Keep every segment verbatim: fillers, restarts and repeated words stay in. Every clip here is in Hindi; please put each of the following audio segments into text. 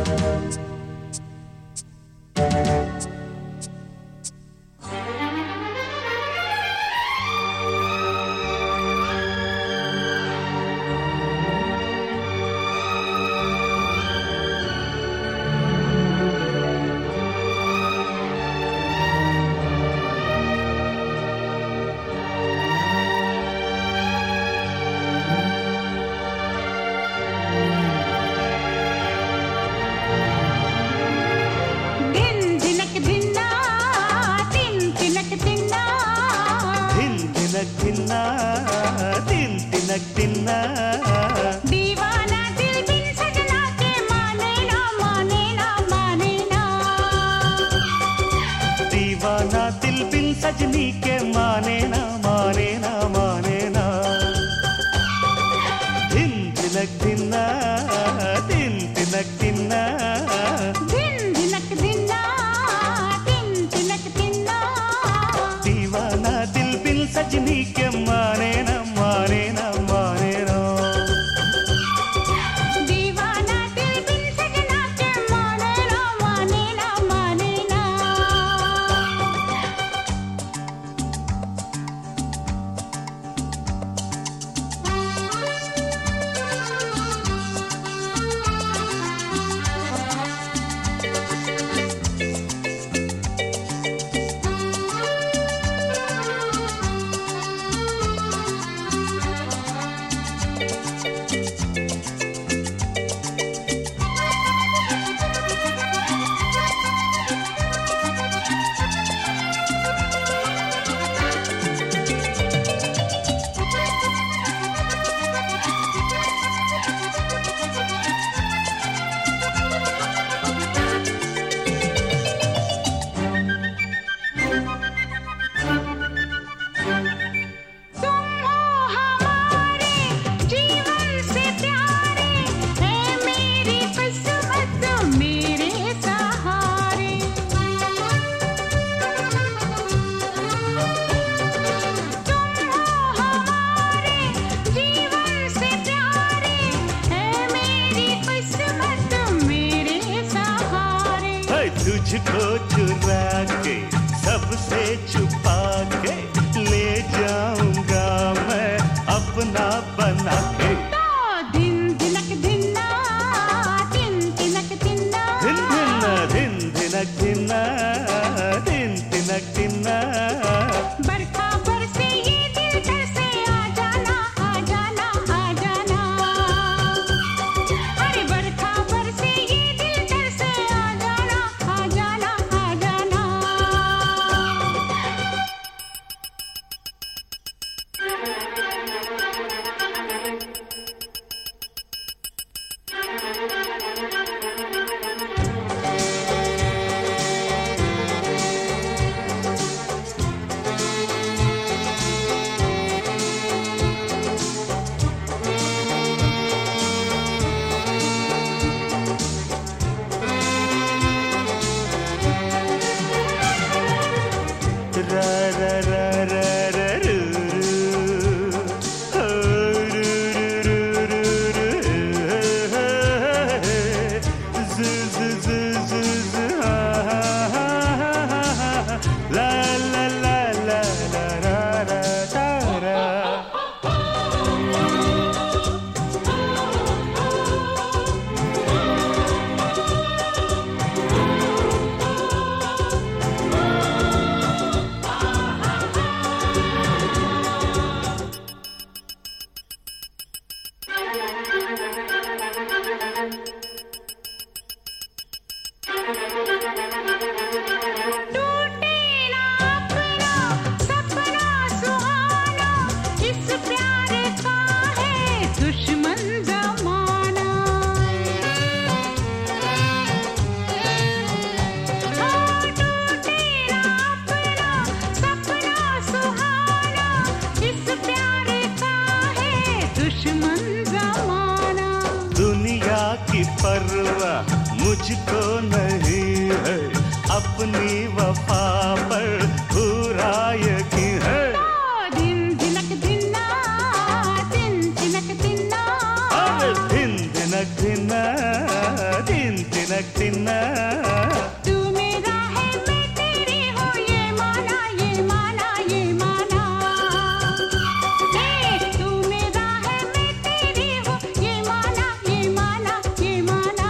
धिन्ना दिन तिनक दिन्ना दीवाना दिल बिन सजना के माने ना माने ना माने ना दीवाना दिल बिन सजनी के माने ना माने ना माने ना धिन तिनक दिन्ना दिन तिनक दिन्ना दिन दिनक दिन्ना दिन तिनक दिन्ना दीवाना दिल बिन सजनी के माने ना माने ना माने ना दीवाना दिल बिन सजना के माने ना माने ना माने ना तुझको चुरा के सबसे छुपा के ले जाऊंगा मैं अपना बना के दिन दिनक दिन्ना दिन तिनक दिन्ना दिन दिन्ना दिन दिनक दिन्ना दिन तिनक दिन्ना बरखा बरसे ये दिल घर से आ जाना आ जाना आ जाना अरे बरखा बरसे ये दिल घर से आ जाना आ जाना आ जाना ra ra ra ra ra ru ru ho ru ru ru ru ru zu zu zu zu zu ha ha ha ha la la la la la ra ra ta ra टूटे ना अपना सपना सुहाना इस प्यार का है दुश्मन जमाना हाँ टूटे ना अपना सपना सुहाना इस प्यार का है दुश्मन जमाना दुनिया की परवाह मुझको नहीं है अपनी वफा पर पूरा यकीन है दिन दिनक दिन्ना दिन तिनक दिन्ना अरे दिन दिनक दिन्ना दिन तिनक तिनक तिन्ना। तू मेरा है मैं तेरी हूँ, ये माना ये माना ये माना। ए, तू मेरा है मैं तेरी हूँ, ये माना ये माना ये माना।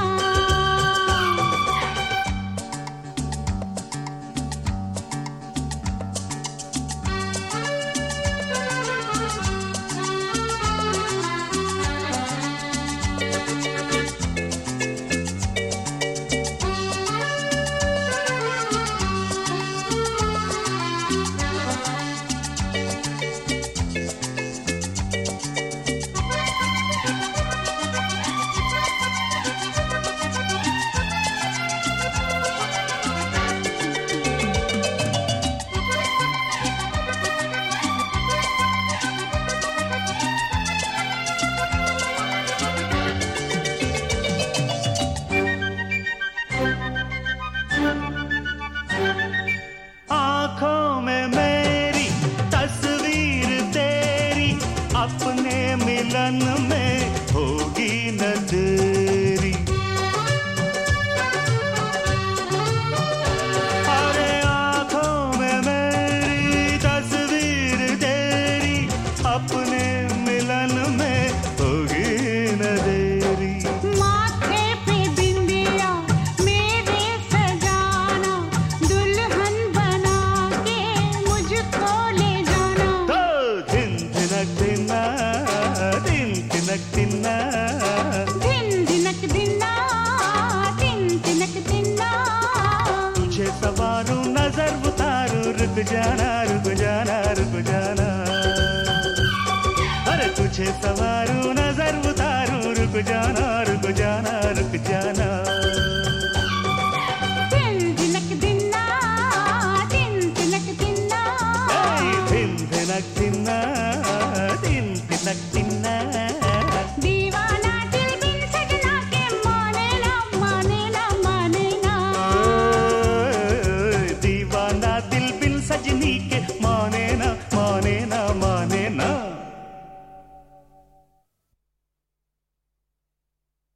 आँखों में मेरी तस्वीर तेरी, अपने मिलन में होगी न देरी। अरे आँखों में मेरी तस्वीर तेरी, अपने मिलन में होगी न देरी। माथे पे बिंदिया मेरे सजाना, दुल्हन बना के मुझको ले जाना। तो दिन दिनक दिना, दिन दिनक दिना। दिन दिनक दिना, दिन दिनक दिना। तुझे सवारूं नजर उतारूं, रुक जाना रुक जाना रुक जाना। अरे तुझे सवारूं नजर उतारूं, रुक जाना रुक जाना रुक जाना।